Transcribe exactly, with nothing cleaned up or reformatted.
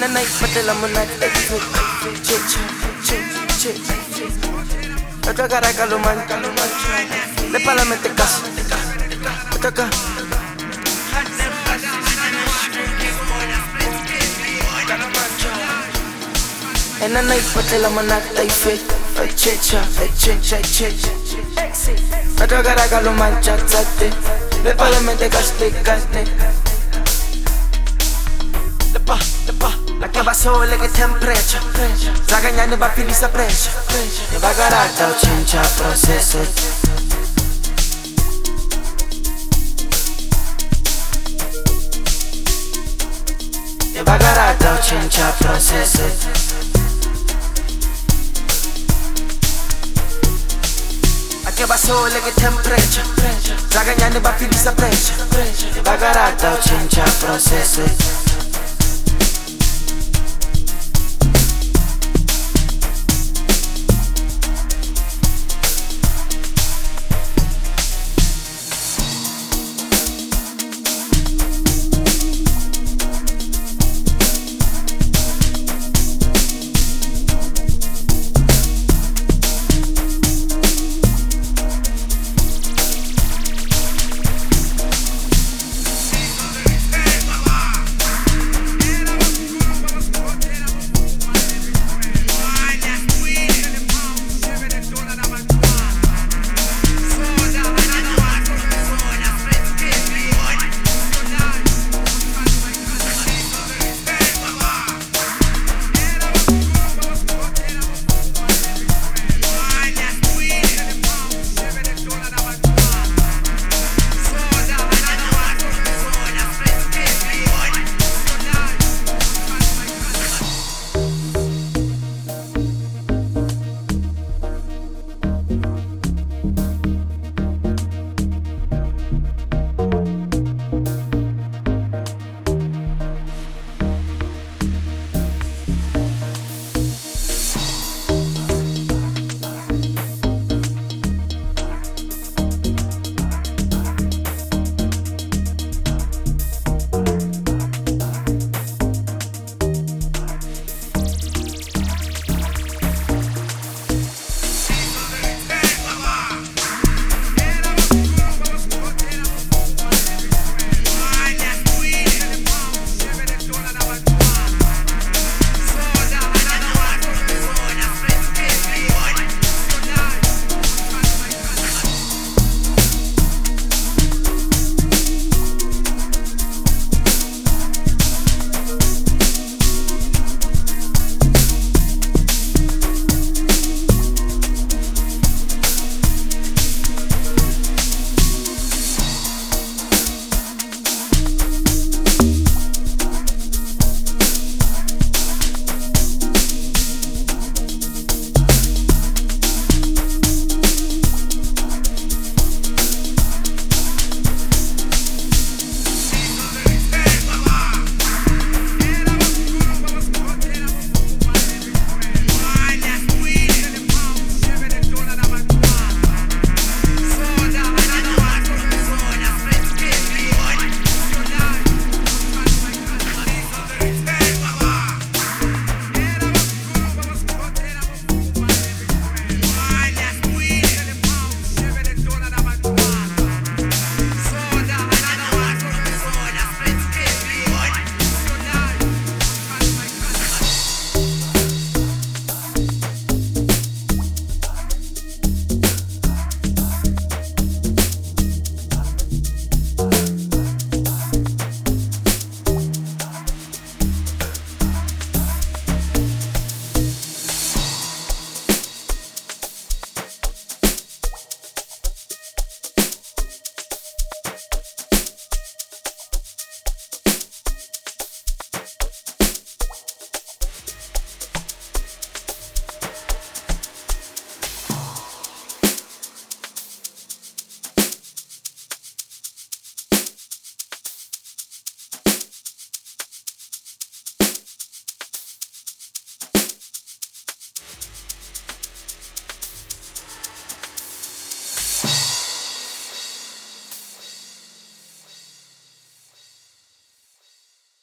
And the night patela mona chicha chicha Otra cara caluman Le palamente casa Otra cara And the night patela mona chicha chicha chicha chicha Otra cara caluman chatate Le palamente casa Lepa, lepa, la che va sole che temperature Zaganya ne va finisa pressure Ne va garata o change process Ne va garata o change process La che va sole che temperature Zaganya ne va finisa pressure Ne va garata o change process